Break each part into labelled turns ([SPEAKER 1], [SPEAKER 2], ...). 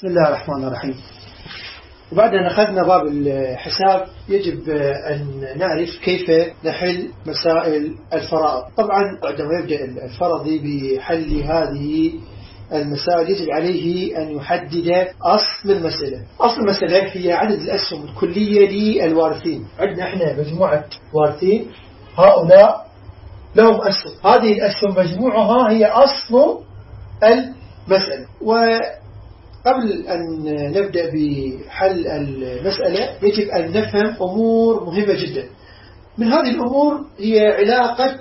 [SPEAKER 1] بسم الله الرحمن الرحيم. وبعد أن أخذنا باب الحساب يجب أن نعرف كيف نحل مسائل الفرائض. طبعا عندما يبدأ الفرضي بحل هذه المسائل يجب عليه أن يحدد أصل المسألة. أصل المسألة هي عدد الأسهم الكلية للوارثين. عندنا احنا مجموعة وارثين، هؤلاء لهم أسهم، هذه الأسهم مجموعها هي أصل المسألة. وقبل أن نبدأ بحل المسألة يجب أن نفهم أمور مهمة جدا. من هذه الأمور هي علاقة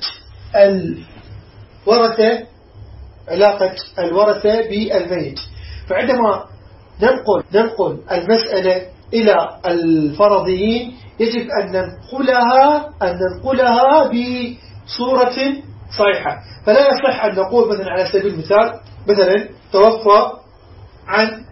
[SPEAKER 1] الورثة بالميت. فعندما ننقل المسألة إلى الفرضيين يجب أن ننقلها بصورة صحيحة. فلا يصح أن نقول مثلا على سبيل المثال توفى عن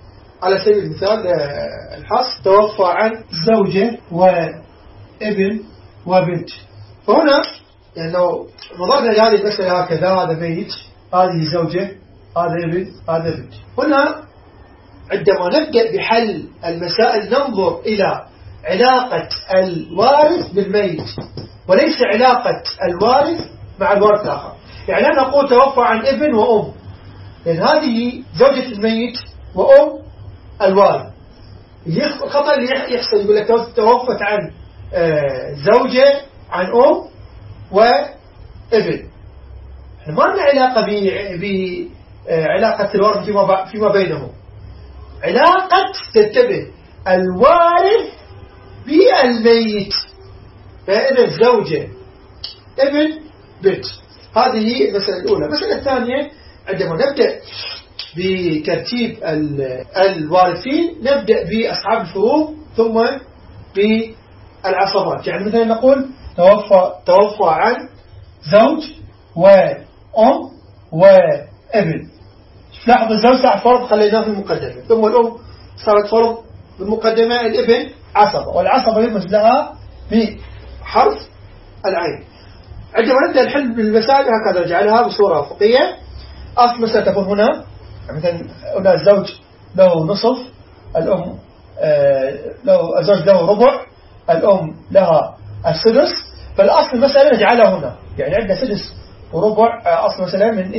[SPEAKER 1] الحصر توفى عن زوجة وابن وبنت. فهنا يعني لو نظرنا لهذه المسألة هكذا، هذا ميت، هذه زوجة، هذا ابن، هذا بنت. هنا عندما نبدأ بحل المسائل ننظر إلى علاقة الوارث بالميت وليس علاقة الوارث مع الوارث الآخر. يعني لا نقول توفى عن ابن وأم، لأن هذه زوجة الميت وأم الوارث. الخطأ اللي يحصل يقول لك توفت عن زوجة عن أم وابن. ما لنا علاقة بعلاقة الوارث فيما بينهم. علاقة تنتبه الوارث بالميت، فإذا زوجة ابن بنت. هذه المسألة الأولى. المسألة الثانية عندما نبدأ بترتيب الوارثين نبدأ بأصحاب الفروض ثم بالعصبات. يعني مثلا نقول توفى عن زوج وأم وابن. لاحظ الزوج صار فرض خليناه في المقدمة، ثم الأم صارت فرض بالمقدمة، الابن عصبة، والعصبة يرمز لها بحرف العين. عندما نبدأ الحل بالمسائل هكذا نجعلها بصورة أفقية. أصل مسألة تكون هنا مثلا الزوج له نصف، الأم الزوج له ربع، الأم لها السدس. فالأصل المسألة نجعلها هنا، يعني عندنا سدس وربع. أصل مسألة من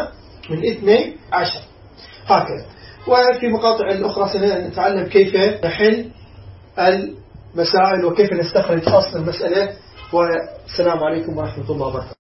[SPEAKER 1] 12 هكذا. وفي مقاطع الأخرى سنتعلم كيف نحل المسائل وكيف نستخرج أصل المسألة. والسلام عليكم ورحمة الله وبركاته.